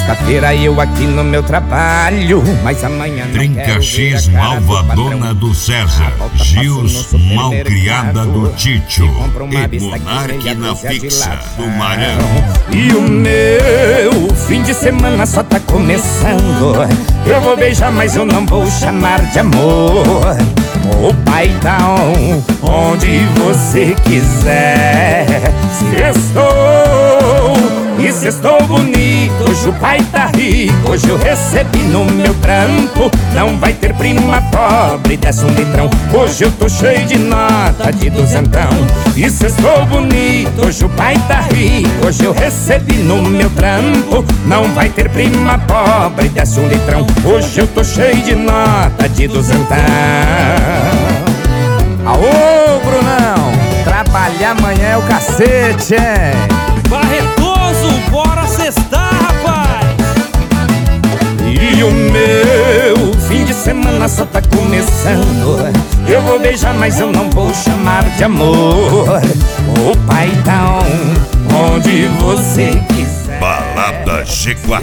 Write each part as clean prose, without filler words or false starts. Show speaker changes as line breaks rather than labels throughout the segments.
sexta-feira eu aqui no meu trabalho, mas amanhã não
Trinca
quero
X
ver a cara do
Malvadona
patrão.
do César, Gils Malcriada do Títio e Monarque na Fixa do Marão.
E o meu fim de semana só tá começando. Eu vou beijar, mas eu não vou chamar de amor. O paizão, onde você quiser. E se estou bonito, hoje o pai tá rico. Hoje eu recebi no meu trampo. Não vai ter prima pobre, desce um litrão. Hoje eu tô cheio de nota de duzentão. E se estou bonito, hoje o pai tá rico. Hoje eu recebi no meu trampo. Não vai ter prima pobre, desce um litrão. Hoje eu tô cheio de nota de duzentão.
Aô, Brunão, trabalhar amanhã é o cacete, hein?
Barretoso, bora sextar, rapaz!
E o meu fim de semana só tá começando. Eu vou beijar, mas eu não vou chamar de amor. O paizão, onde você quiser.
Balada G4.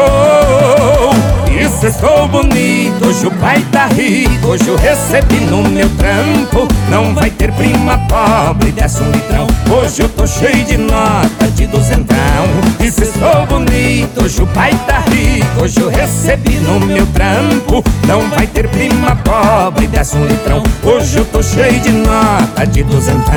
E se estou bonito, hoje o pai tá rico. Hoje eu recebi no meu trampo. Não vai ter prima pobre, desce um litrão. Hoje eu tô cheio de nota de duzentão. E se estou bonito, hoje o pai tá rico. Hoje eu recebi no meu trampo. Não vai ter prima pobre, desce um litrão. Hoje eu tô cheio de nota de duzentão.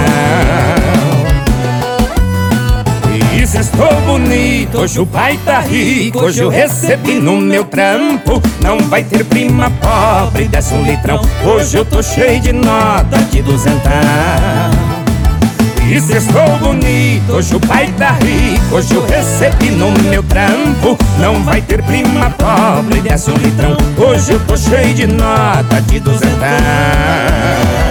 E se estou bonito, hoje o pai tá rico. Hoje eu recebi no meu trampo. Não vai ter prima pobre, desce um litrão. Hoje eu tô cheio de nota de duzentão. E se estou bonito, hoje o pai tá rico. Hoje eu recebi no meu trampo. Não vai ter prima pobre, desce um litrão. Hoje eu tô cheio de nota de duzentão.